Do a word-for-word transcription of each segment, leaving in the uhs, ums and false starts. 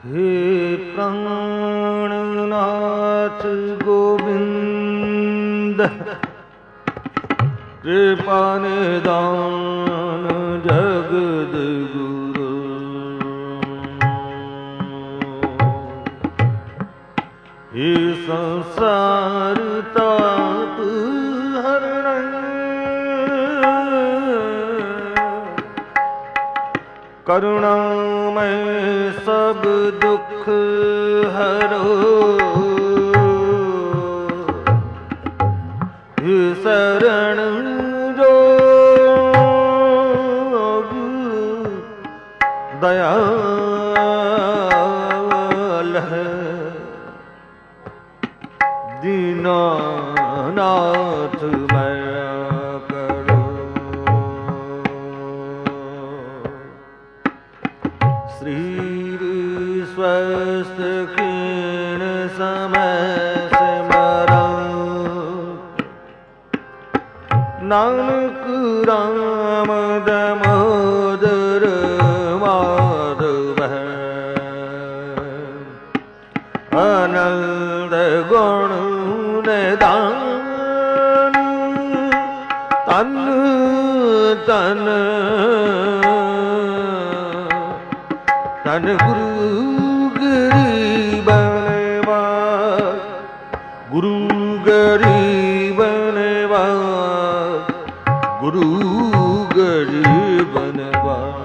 हे प्राणनाथ गोविंद कृपा निदान जगद गुरु। हे संसार ताप हरण करुणामय सब दुख हरो। हे शरण जोग दयाल है दीनानाथ मैं करो। श्री स्वस्थ कीन समय सिमरो नानक राम दामोदर माधव आनंद गुण निदान तन तन तन गुरु गरीबनवास गुरु गरीबनवास गुरु गरीबनवास।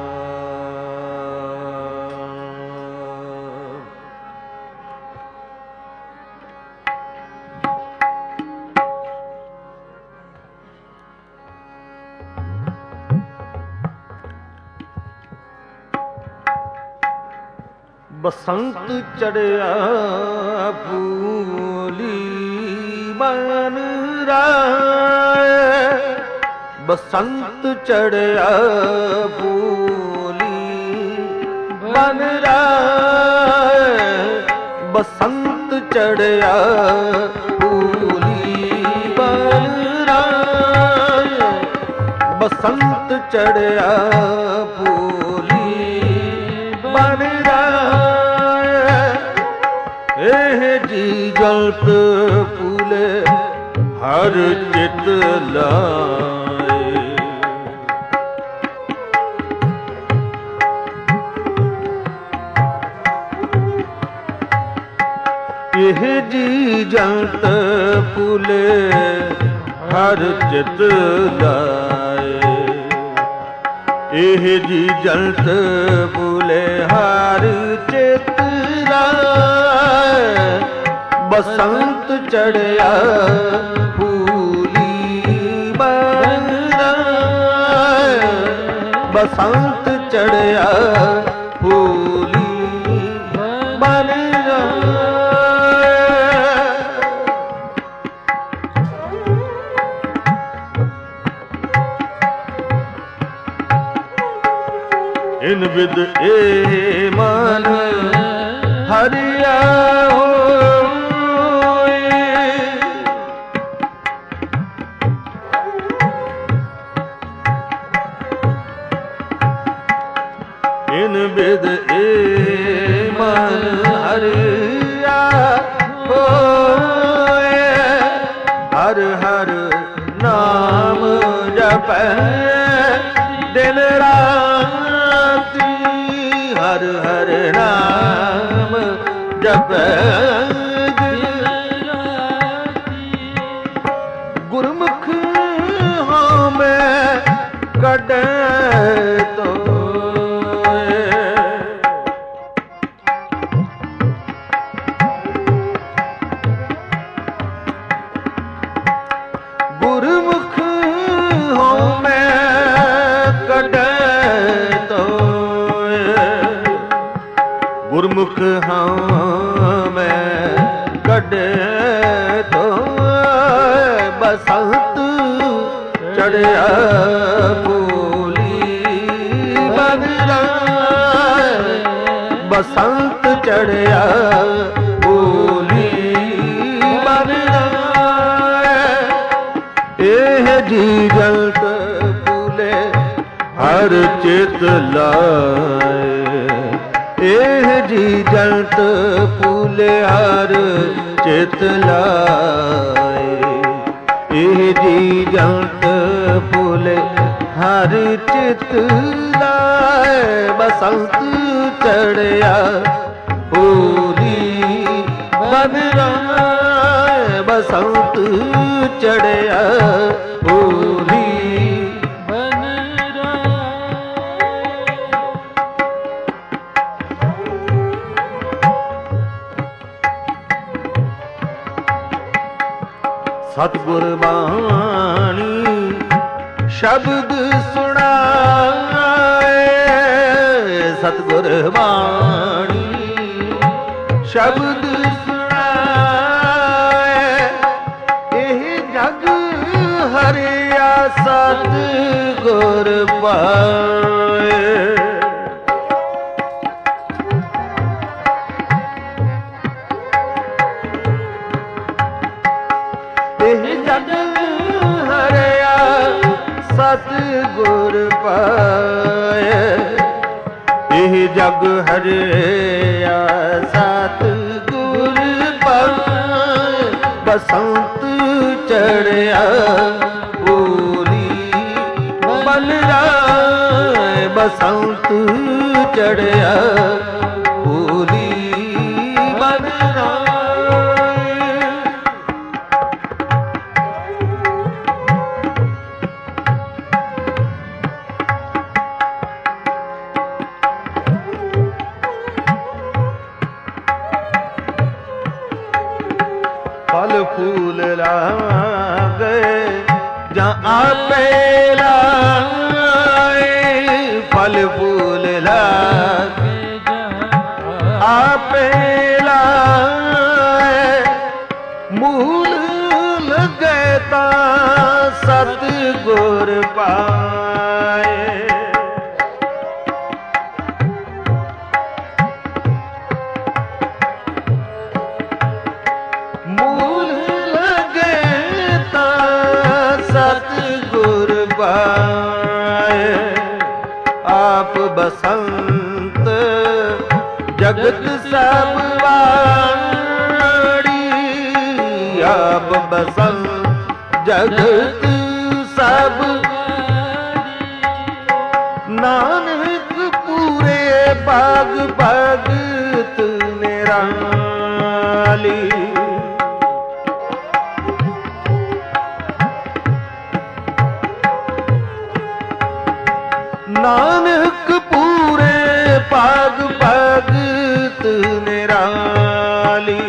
बसंत चढ़िया फूली बन राय बसंत चढ़िया फूली बन राय बसंत चढ़िया फूली बन राय बसंत चढ़िया फूली बन एह जी जलत फूले हर चित लाए। एह जी जलत फूले हर चित लाए। एह जी जलत फूले हर चित बसंत चढ़िया फूली बन राय बसंत चढ़िया फूली बन राय। इन विद ए मन हरिया हो इन विद ए मन हरिया हो हर हर नाम जपै दिन राति हर हर नाम जपै गुरमुख हाँ मैं कड़े तो गुरमुख हाँ मैं कड़े तो गुरमुख हाँ मैं कड़े तो बसंत चढ़िया फूली बन राय बसंत चढ़िया फूली बन राय। एह जी जलत फूले हर चित लाए ਇਹ ਜੀ ਜੰਤ ਭੁਲਿਆਰ ਚਿਤ ਲਾਏ, ਇਹ ਜੀ ਜੰਤ ਭੁਲੇ ਹਰ ਚਿਤ ਲਾਏ। ਬਸੰਤ ਚੜਿਆ ਹੋਲੀ ਬਨ ਰਾਏ, ਬਸੰਤ ਚੜਿਆ ਹੋਲੀ ਬਨ ਰਾਏ। ਸਤਿਗੁਰ ਬਾਣੀ ਸ਼ਬਦ ਸੁਣਾਏ, ਸਤਿਗੁਰ ਬਾਣੀ ਸ਼ਬਦ ਸੁਣਾਏ। ਇਹ ਜਗ ਹਰਿਆ ਸਤਿਗੁਰ ਪਾਏ। ਇਹ ਜਗ ਹਰਿਆ ਸਤਿਗੁਰ ਪਾਏ, ਇਹ ਜਗ ਹਰਿਆ ਸਤਿਗੁਰ ਪਾਏ। ਬਸੰਤ ਚੜਿਆ ਹੋਲੀ ਬਨ ਰਾਏ, ਬਸੰਤ ਚੜਿਆ ਹੋਲੀ ਬਨ ਰਾਏ। फल फूल लागे जा आपे लाए, फल फूल लागे जा आपे लाए। मूल लगे ता सतगुर पाए, आप बसंत जगत सब वाड़ी, आप बसंत जगत सब। नानक पूरे बाग भगत निराली, नानक पूरे पाग भगत निराली,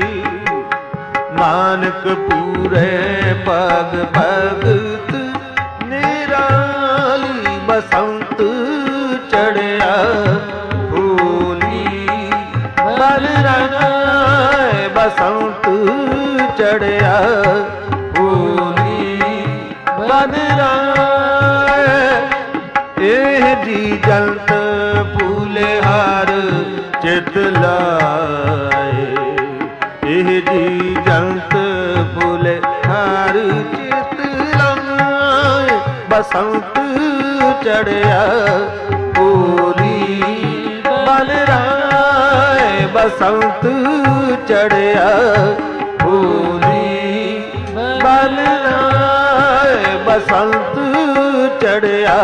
नानक पूरे पाग भगत निराली। बसंत चढ़िया होली बन राए, बसंत चढ़िया होली बन राए। ਇਹ ਜੀ ਜੰਤ ਭੂਲੇ ਹਰ ਚਿਤ ਲਾਏ, ਇਹ ਜੀ ਜੰਤ ਭੂਲੇ ਹਰ ਚਿਤ ਲਾਏ। ਬਸੰਤ ਚੜਿਆ ਹੋਲੀ ਬਨ ਰਾਏ, ਬਸੰਤ ਚੜਿਆ ਹੋਲੀ ਬਨ ਰਾਏ। ਬਸੰਤ ਚੜਿਆ,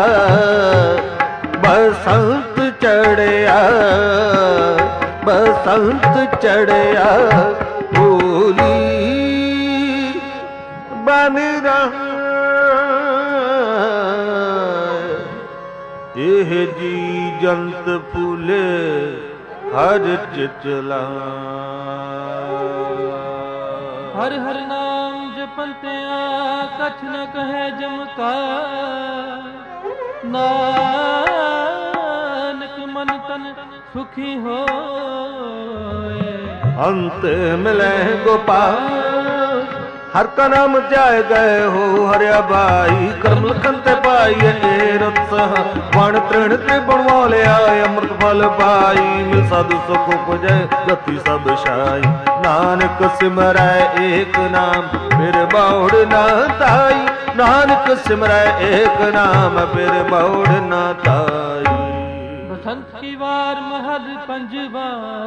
ਬਸੰਤ ਚੜਿਆ, ਬਸੰਤ ਚੜਿਆ ਹੋਲੀ ਬਨ ਰਾਏ। ਇਹ ਜੀ ਜੰਤ ਫੂਲੇ ਹਰ ਚਿਤ ਲਾਏ। ਹਰ ਹਰ ਨਾਮ ਜਪੰਤਿਆ ਕਛ ਨ ਕਹੈ ਜਮਕਾਰ, ਨਾਨਕ ਮਨ ਤਨ ਸੁਖੀ ਹੋਏ। ਅੰਤ ਮਿਲੇ ਗੋਪਾਲ ਹਰ ਕਾ ਨਾਮ ਧਿਆਏ ਗਏ ਹੋ ਹਰਿਆ ਬਾਈ। ਕਰਮ ਲਖਨ ਤੇ ਪਾਈਏ ਰਤ ਵਣ ਤ੍ਰਿਣ ਤੇ ਬਣਵਾ ਲਿਆ ਅੰਮ੍ਰਿਤ ਫਲ ਪਾਈ। ਮਿਲ ਸਾਧੂ ਸੁਖ ਉਪਜੈ ਗਤੀ ਸਭ ਛਾਈ। ਨਾਨਕ ਸਿਮਰੈ ਏਕ ਨਾਮ ਫਿਰ ਬੌੜ ਨਾ ਤਾਈ। ਨਾਨਕ ਸਿਮਰੈ ਏਕ ਨਾਮ ਫਿਰ ਬੌੜ ਨਾ ਤਾਈ। बसंत की वार महल पंजवा,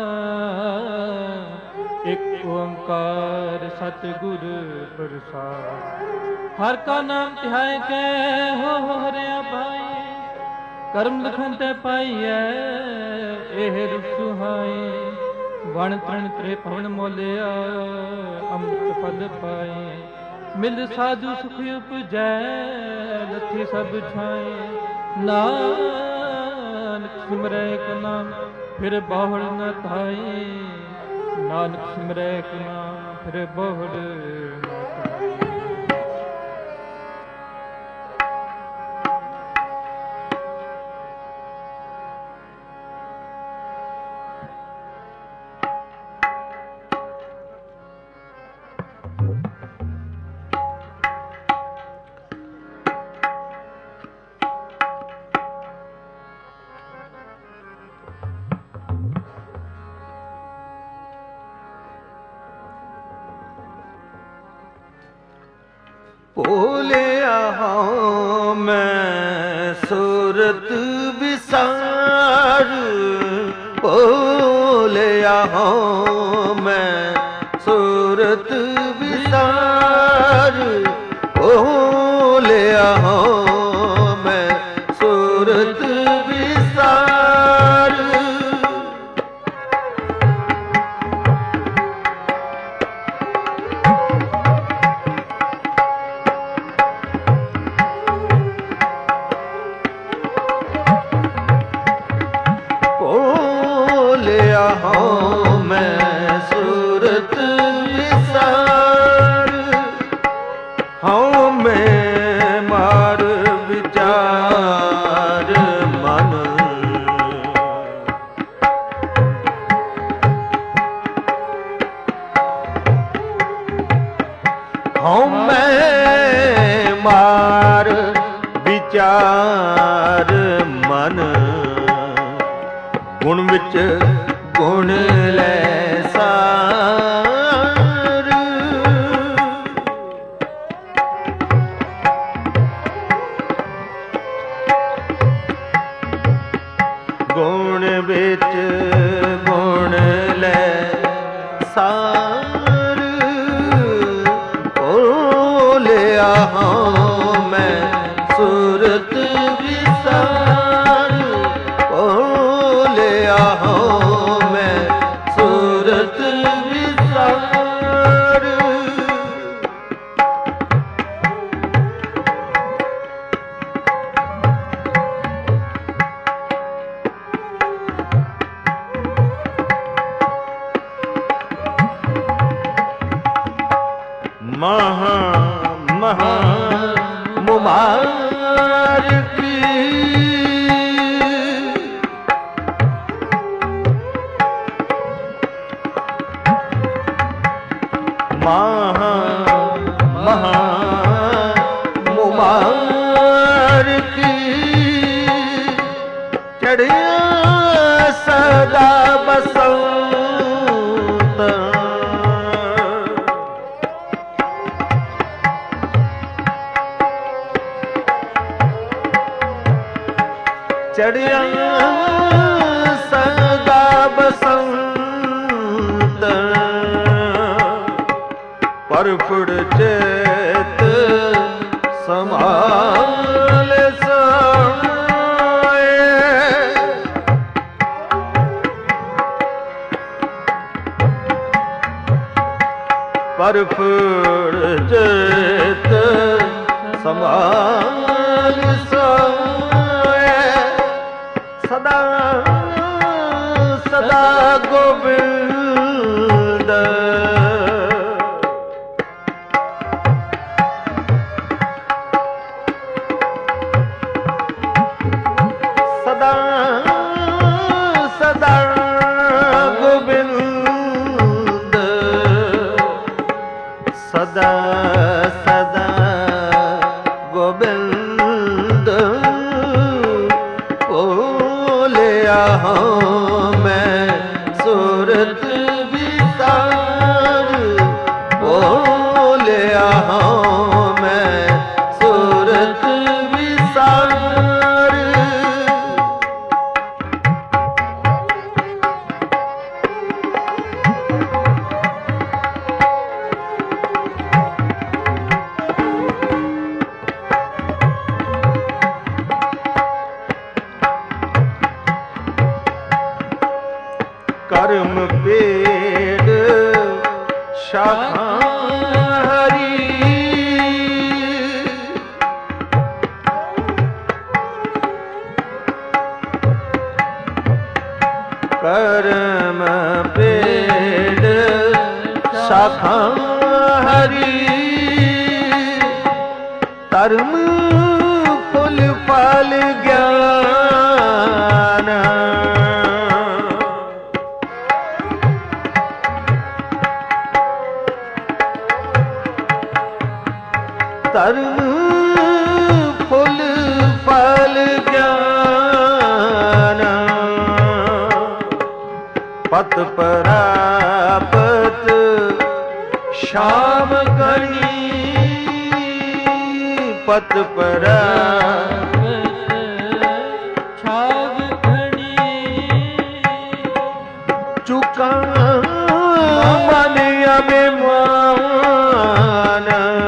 एक ओंकार सतगुर प्रसाद। हर का नाम तिहाए के हो हरिया भाई, करम लखन ते पाइए एह सुहाए। वण तृण त्रे पवन मोलिया, अमृत फल पाए। मिल साधु सुख उपजै, लथी सब छाए। नानक सिमरै एक नाम, फिर बाहुल न धाए। नानक सिमरै एक नाम, फिर बाहुल न धाए। ਭੋਲਿਆ ਹਾਂ ਮੈਂ ਸੁਰਤ ਵਿਸਾਰ, ਭੋਲਿਆ ਹਾਂ ਮੈਂ ਸੁਰਤ ਵਿਸਾਰ। ਭੋਲਿਆ ਹਾਂ ਮੈਂ ਸੁਰਤ ਵਿਸਾਰ। ਭੋਲਿਆ ਹਾਂ ਮੈਂ ਸੁਰਤ ਵਿਸਾਰ। ਹਾਂ ਮੈਂ ਮਾਰ ਵਿਚਾਰ ਮਨ। ਹਾਂ ਮੈਂ ਮਾਰ ਵਿਚਾਰ ਮਨ। ਗੁਣ ਵਿੱਚ ਗੁਣ ਲੈ ਸਾਰ। ਗੁਣ ਵਿੱਚ ਗੁਣ ਲੈ ਸਾਰ। ਭੋਲਿਆ ਹਾਂ ਮੈਂ ਸੁਰਤ ਵਿਸਾਰ। ਭੋਲਿਆ ਹਾਂ ਮੈਂ ਸੁਰਤ ਵਿਸਾਰ। ਮਹਾ ਮਹਾ ਮੁਬਾਰਕ ਮਹਾ ਮਹਾ ਮੁਬਾਰਕ। ਚੜਿਆ ਸਦਾ ਬਸੰਤ, ਚੜਿਆ ਸਦਾ ਬਸੰਤ। ਪਰਫੁੜ ਚੇਤ ਸਮਾਲ ਸਾਏ। ਪਰਫੁੜ ਚੇਤ ਸਮਾਲ ਸਾਏ। ਸਦਾ ਸਦਾ ਗੋਬਿੰਦ। ਸਦਾ ਸਦਾ ਗੋਬਿੰਦ। ਸਦਾ ਸਦਾ ਗੋਬਿੰਦ। ਕਰਮ ਭੇਦ ਸ਼ਾਖਾ ਹਰੀ ਕਰਮ ਭੇਦ ਸ਼ਾਖਾ ਹਰੀ ਧਰਮ ਫੁੱਲ ਫਲ ਗਿਆਨ ਧਰਮ ਫੁੱਲ ਫਲ ਗਿਆਨ ਪਤ ਪ੍ਰਾਪਤ ਸ਼ਾਮ ਘਣੀ ਪਤ ਪ੍ਰਾਪਤ ਛਾਵ ਘਣੀ ਚੁਕਾ ਮਨ ਅਭਿਮਾਨ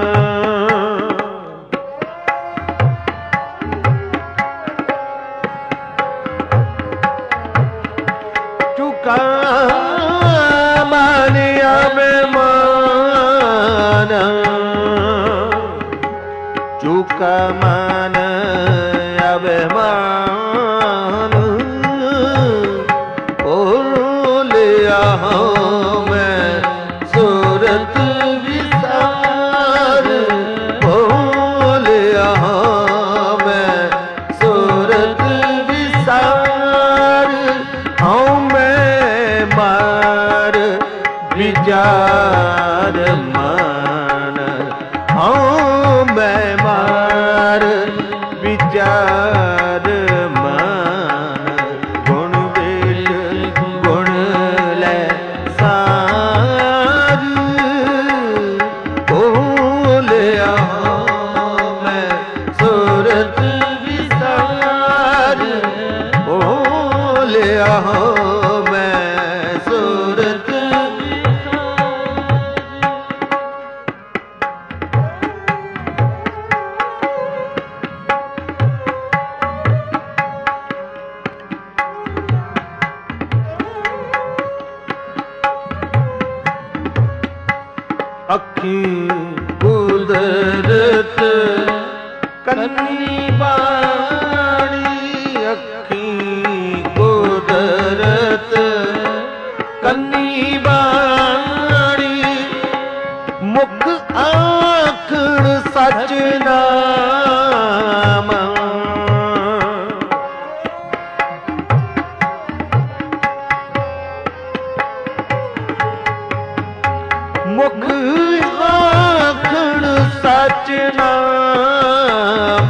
ਚੁਕਾ ਮਨ ਅਭਿਮਾਨ ਚੁਕਾ ਮਨ ਅਭਿਮਾਨ ਭੁੱਲਿਆ ਮੈਂ ਸੂਰਤ ਵਿਸਾਰ ਭੁੱਲਿਆ ਮੈਂ ਸੂਰਤ ਵਿਸਾਰ ਹਉ ਮੈਂ ਮਾਰ ਵਿਚਾਰ ਮਨ ਹਉ ਮੈਂ ਮਾਰ ਵਿਚਾਰ ਮਨ ਗੁਣ ਵੇਖ ਗੁਣ ਲੈ ਸਾਰ ਭੁੱਲਿਆ ਮੈਂ ਸੂਰਤ ਵਿਸਾਰ ਭੁੱਲਿਆ ਮੈਂ ਸੂਰਤ ਅੱਖੀ ਕੁਦਰਤ ਕੰਨੀ ਬਾਣੀ ਅੱਖੀ ਕੁਦਰਤ ਕੰਨੀ ਬਾਣੀ ਮੁਖ ਆਖਣ ਸਚ ਨਾਮ ਮੁਖ ਆਖਣ ਸਚ ਨਾਮ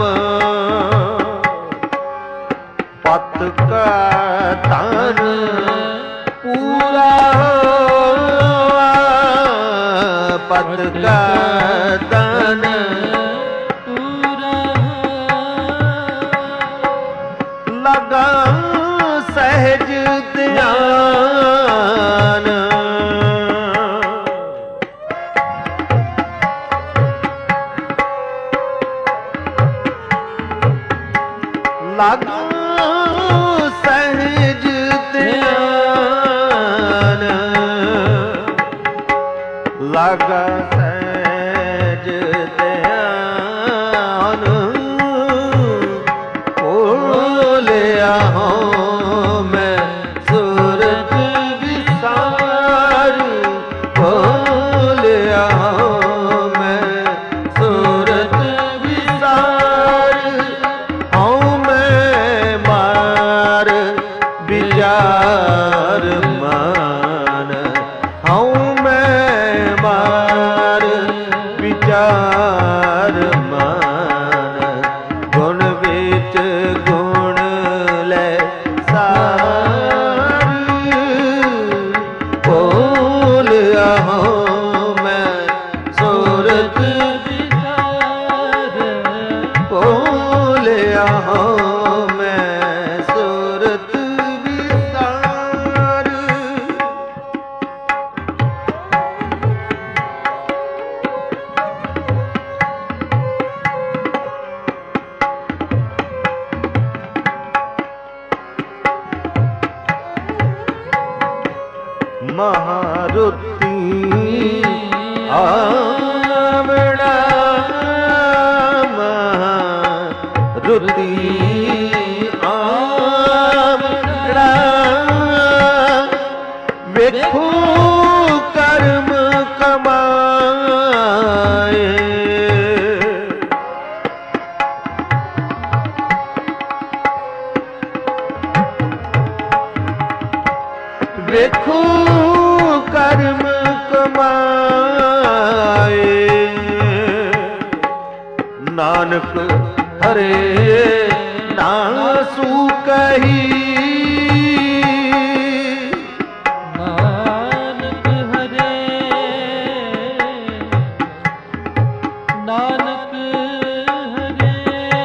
ਪਤ ਕਾ ਧਨ ਪੂਰਾ ਹੋਆ ਪਤ ਕਾ ਧਨ ਪੂਰਾ ਲਗਾ ਸਹਿਜ ਧਿਆਨ ਲਾਗਾ ਸਹਿਜ ਧਿਆਨ ਲਾਗਾ ਸਹਿਜ ਧਿਆਨ ਭੁੱਲਿਆ ਮੈਂ ਸੂਰਤ महारुति आवड़ा महारुति आवड़ा वेखो कर्म कमाए वेखो कर्म कमाए नानक हरे नासु कही नानक हरे नानक हरे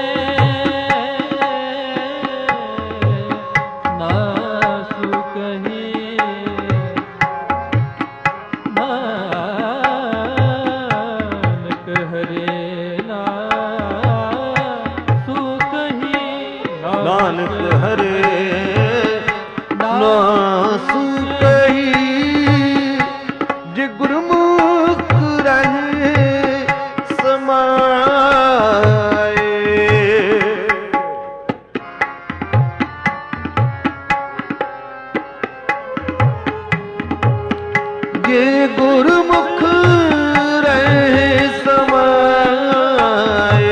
नासु कही नानक हरे नासु कही नानक हरे नासु कही जे गुरमुख रहे समाए जे गुरमुख रहे समाए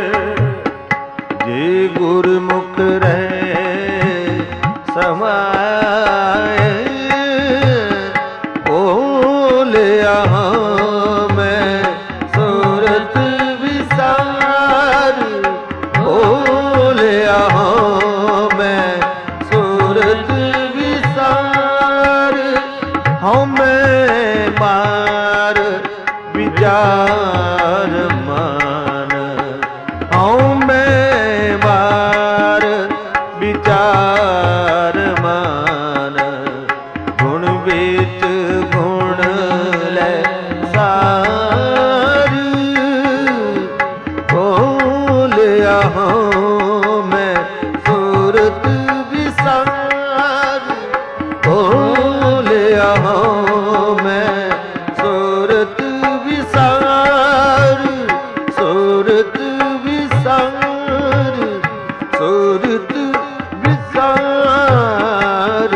जे गुरमुख रहे समाए बोलिया मैं सूरत विसार बोलिया मैं सूरत विसार हम मार विचार मान हम मार विचार मान गुण विच गुण ले सार बोलिया मैं सूरत विसार बोलिया मैं सूरत विसार सूरत विसार सूरत विसार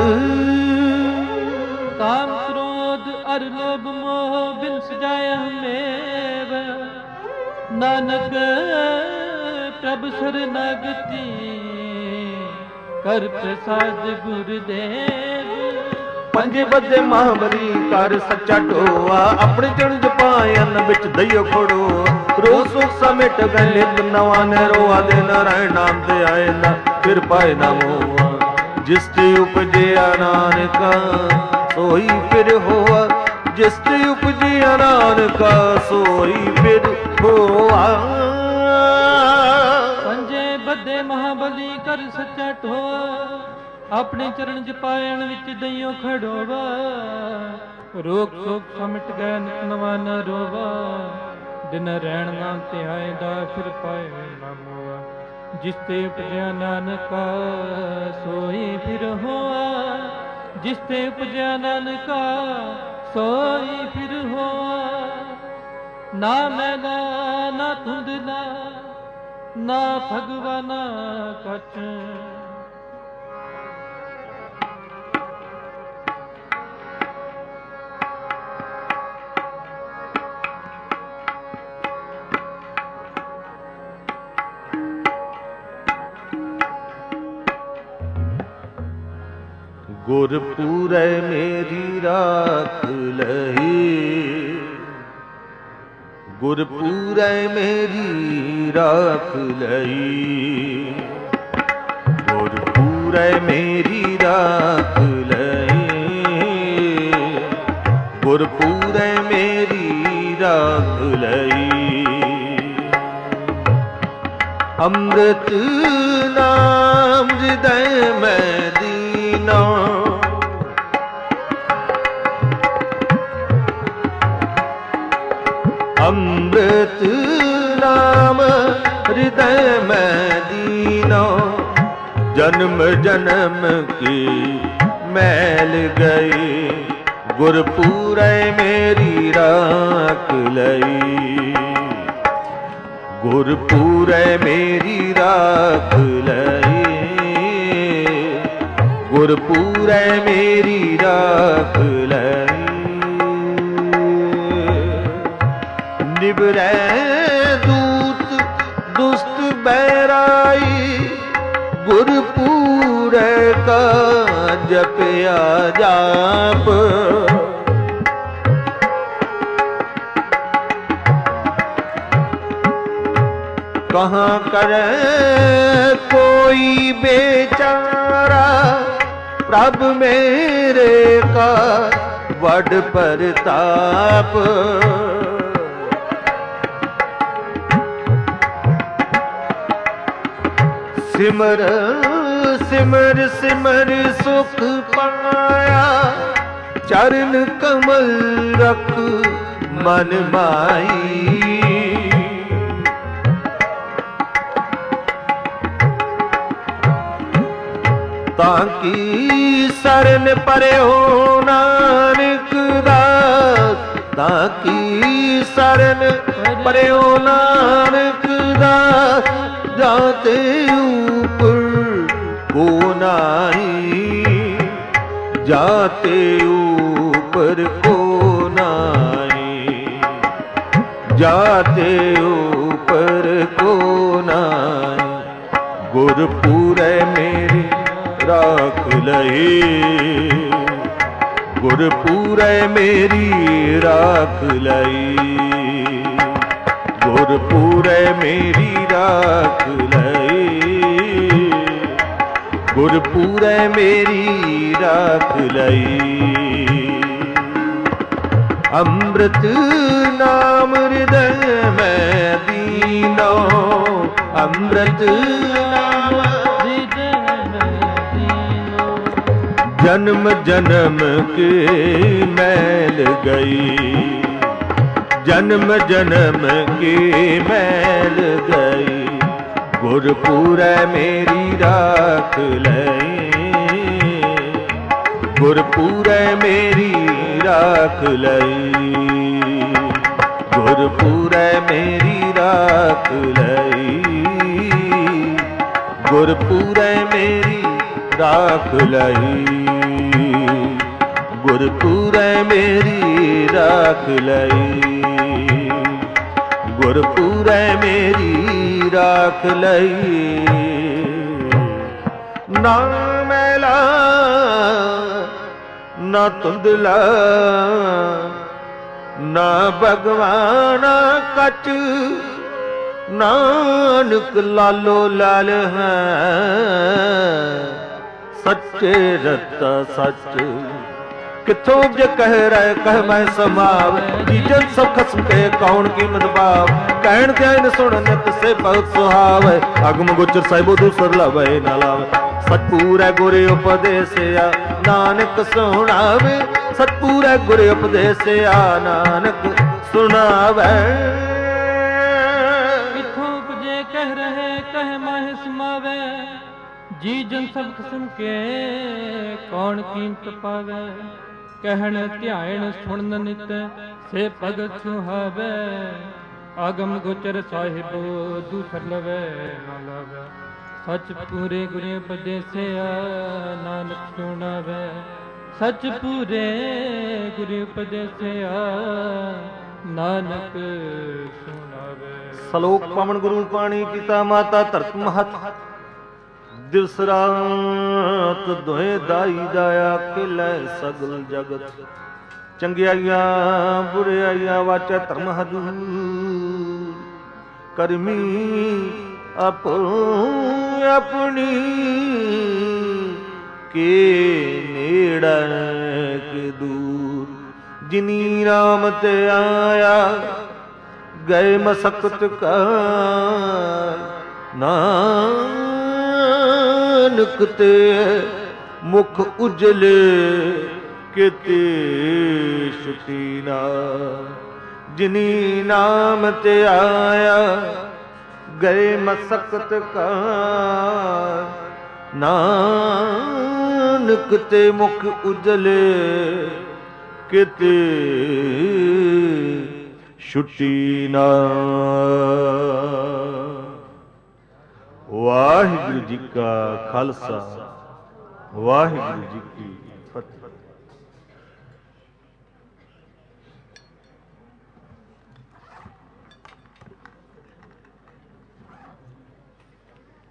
काम क्रोध अर लोभ मोह बिन सजाय हमें नानक प्रभ शरणागति कर प्रसाद गुरुदेव पंजे बजे महाबली कर सच्चा ढोआ अपने चरण जपायन बिच दइयो खड़ो रोज सुख समेट गए नित नवा ने रोआ दे नारायण नाम ते आए ना फिर पाए ना मोआ जिसते उपजिया नानका सोई फिर होआ जिसते उपजिया नानका सोई फिर होआ पंजे बदे महाबली कर सच्चा ढोआ अपने चरण जपायन विच दइयो खड़ोवा रोग शोक समिट गए नित नवा न रोवा दिन रहन नाम ते आएदा फिर पाए ना मोआ जिसते उपजया नानका सोई फिर होआ जिसते उपजया नानका सोई फिर होआ ना मैला ना धुंधला ना भगवाना कछ गुरपुरै मेरी राख लही गुरपुरै मेरी राख लही गुरपुरै मेरी राख लही गुरपुरै मेरी राख लही अमृत नाम हृदय में दीना अमृत नाम हृदय में दीना जन्म जन्म की मैल गई गुरपूरै मेरी राख लई, गुरपूरै मेरी राख लई, गुरपूरै मेरी राख लई। निबरै दूत दुष्ट बैराई, गुरपूरै का जपया जाप। कहाँ करे कोई बेचारा, प्रभ मेरे का वड परताप। सिमर सिमर सिमर सुख पाया, चरण कमल रख मन माई। ताकि शरण परे हो नानक दास, ताकि शरण परे हो नानक दास। जाते ऊपर को नाई, जाते ऊपर को नाई, जाते ऊपर को नाई। गुरपूरै मेरी राख लई, गुरपूरै मेरी राख लई, गुरपूरै मेरी राख लई, गुरपूरै मेरी राख लई। अमृत नाम हृदय में दीनो, अमृत नाम जन्म जन्म के मैल गई, जन्म जन्म की मैल गई। गुरपूरै मेरी राख लई, गुरपूरै मेरी राख लई, गुरपूरै मेरी राख लई, गुरपूरै मेरी राख लई, गुरपूरै मेरी राख लई, गुरपूरै मेरी राख लई। ना मैला ना धुंधला, ना भगवाना कच, नानक लालो लाल है। सच्चे रता सच किथों जे कह रहे कह मैं समाव। जीजन सब खसम के कौन कीमत भाव, कहण ध्यान सुन नित से बहुत सुहाव। अगम गोचर साहिबो दूसर लावे ना लावे, सतपूरै गुर उपदेसिया नानक सुनावे। सतपूरै गुर उपदेसिया नानक सुनावे। किथों जे कह रहे कह माहे समावे, जी जन सब किस्म के कौन कीमत पावे। कहन ध्यान सुन नित से भगत सुहावे, आगम गोचर साहिब दूसर लवे ना लावे। सच पूरे गुर उपदेसिया नानक सुनावे, सच पूरे गुर उपदेसिया नानक सुनावे। श्लोक पवन गुरु पाणी पिता माता धरत महत, दिवस रात दोहे दाई दाया किलै सगल जगत। चंगियाइयां बुराइयां वाचा धर्म हदूर, करमी अपो अपनी के नेड़ा के दूर। जिनी राम ते आया गए मसकत का, नानक ते मुख उजले किते छुटी ना। जिनी नाम ते आया गए मसकत का, नानक ते मुख उजले ਕਿਤੇ ਛੁੱਟੀ ਨਾ। ਵਾਹਿਗੁਰੂ ਜੀ ਕਾ ਖਾਲਸਾ, ਵਾਹਿਗੁਰੂ ਜੀ ਕੀ